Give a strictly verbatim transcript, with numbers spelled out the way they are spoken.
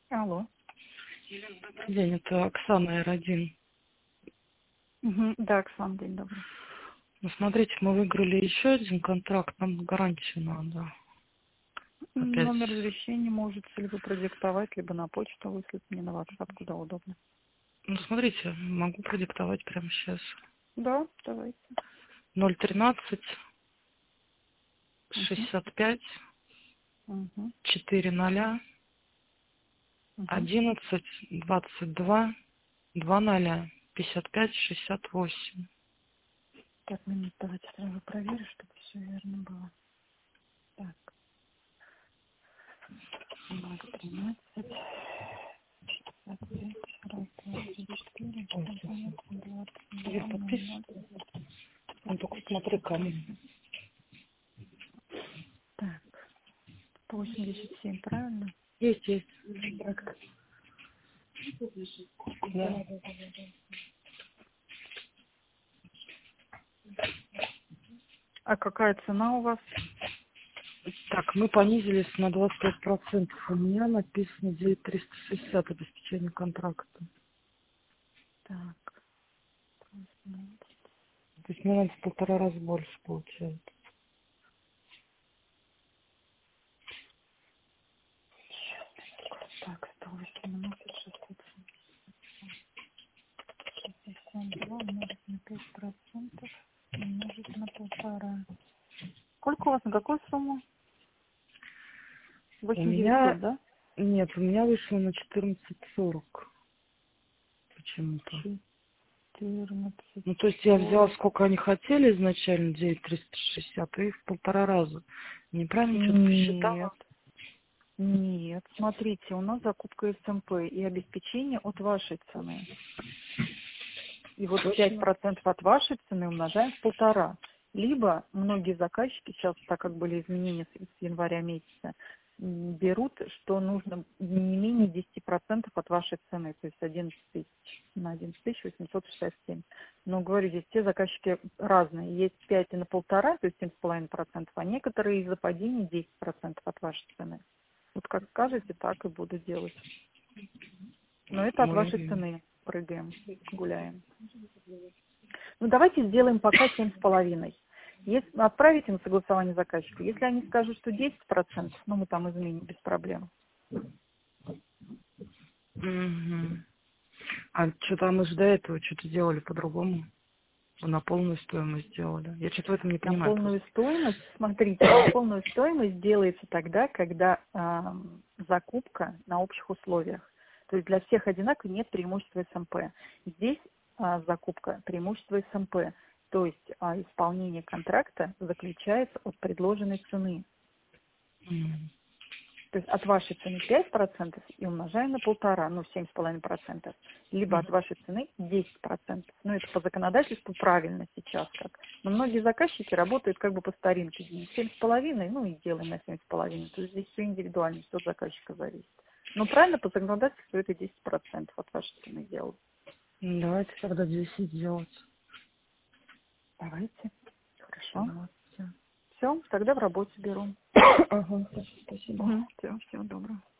Алло. Добрый день, это Оксана эр один. Угу. Да, Оксана, день добрый. Ну, смотрите, мы выиграли еще один контракт, нам гарантию надо. Опять. Номер извещения можете либо продиктовать, либо на почту выслать мне на WhatsApp, куда удобно. Ну, смотрите, могу продиктовать прямо сейчас. Да, давайте. ноль тринадцать Угу. шестьдесят пять Угу. четыре ноля Угу. одиннадцать двадцать два два ноля пятьдесят пять шестьдесят восемь. Так, минут, давайте сразу проверю, чтобы все верно было. Так, ноль тринадцать шестьдесят пять раз, два, три, четыре, одиннадцать, двадцать Я два, ноль, подписываю. ноль, Ну, только пять, смотри шестьдесят кому. восемь. Так, восемьдесят семь, правильно? Есть, есть. Контракт. Да. А какая цена у вас? Так, мы понизились на двадцать пять процентов. У меня написано девять триста шестьдесят обеспечение контракта. Так, восемнадцать. То есть мне надо в полтора раза больше получается. Так, сто восемнадцать, шестьсот шестьдесят два умножить на пять процентов, умножить на полтора. Сколько у вас, на какую сумму? У восемь девятьсот, меня... да? Нет, у меня вышло на четырнадцать сорок почему-то. четырнадцать Ну, то есть я взяла, сорок. сколько они хотели изначально, девять триста шестьдесят, и в полтора раза. Неправильно что-то Нет, посчитала? нет. Смотрите, у нас закупка эс эм пэ и обеспечение от вашей цены. И вот пять Точно? процентов от вашей цены умножаем в полтора. Либо многие заказчики сейчас, так как были изменения с с января месяца, м, берут, что нужно не менее десять процентов от вашей цены, то есть одиннадцать тысяч на одиннадцать тысяч восемьсот шестьдесят семь. Но говорю, здесь те заказчики разные. Есть пять и на полтора, то есть семь с половиной процентов, а некоторые из-за падения десять процентов от вашей цены. Вот как скажете, так и буду делать. Но это от вашей Ой, цены. Прыгаем, гуляем. Ну, давайте сделаем пока семь с половиной. Если отправите на согласование заказчику, если они скажут, что десять процентов, ну, мы там изменим без проблем. угу. А что-то мы же до этого что-то делали по-другому. На полную стоимость сделали. Я что-то в этом не На понимаю просто. полную стоимость, смотрите, на полную стоимость делается тогда, когда э, закупка на общих условиях. То есть для всех одинаково, нет преимущества эс эм пэ. Здесь э, закупка преимущество эс эм пэ. То есть э, исполнение контракта заключается от предложенной цены. М. То есть от вашей цены пять процентов и умножаем на полтора, ну семь с половиной процентов. Либо от вашей цены десять процентов. Ну это по законодательству правильно сейчас как. Но многие заказчики работают как бы по старинке. семь с половиной, ну и делаем на семь с половиной. То есть здесь все индивидуально, все от заказчика зависит. Но правильно по законодательству это десять процентов от вашей цены делают. Давайте тогда десять делать. Давайте. Хорошо. Да. Все, тогда в работе беру. Ага, спасибо. Угу. Все, всего доброго.